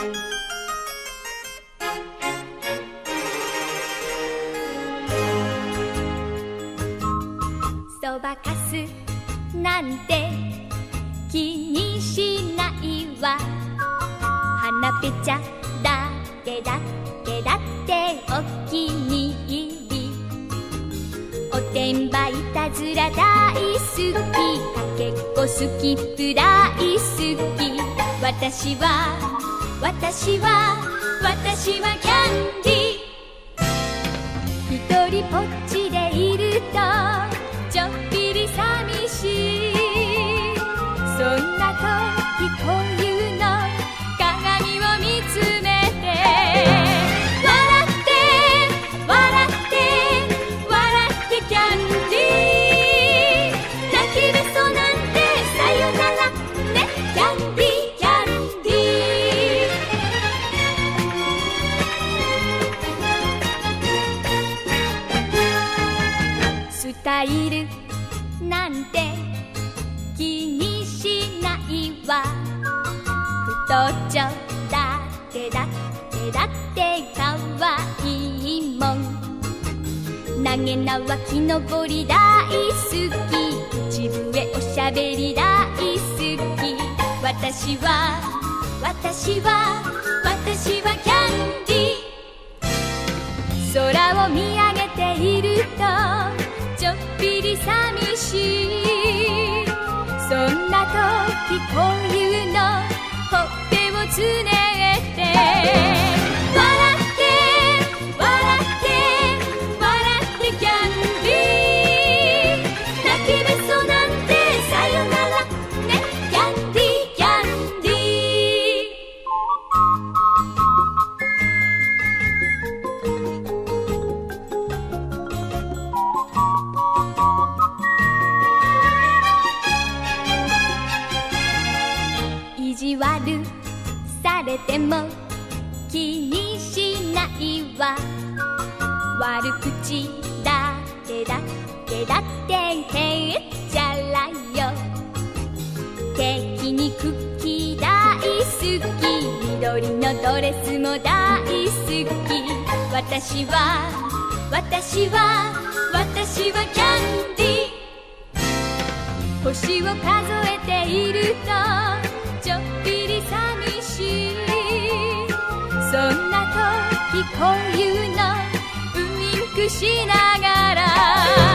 そばかすなんて気にしないわ。花ぺちゃだけだってお気に入り。おてんばいたずら大好き、かけっこ好き、プライ好き。私はキャンディ。一人ぽっちでいるとちょっぴり寂しい。そんな時こういうの鏡を見つめて、笑ってキャンディー。泣きべそなんてさよならね、キャンディーキャンディー。スタイルなんて気にしないわ。太っちょだってかわいいもん。投げ縄木登り大好き、口笛おしゃべり大好き。私はキャンディ。空を見上げているとちょっぴり寂しい。そんな時こういうのほっぺをつねって、笑ってキャンディー。泣きべそなんてさよならね、キャンディーキャンディー。意地悪されても気にしないわ。悪口だってへっちゃらよ。敵にクッキー大好き、緑のドレスも大好き。私はキャンディ。星を数えているとちょっぴり寂しい。そんな時こういうのウインクしながら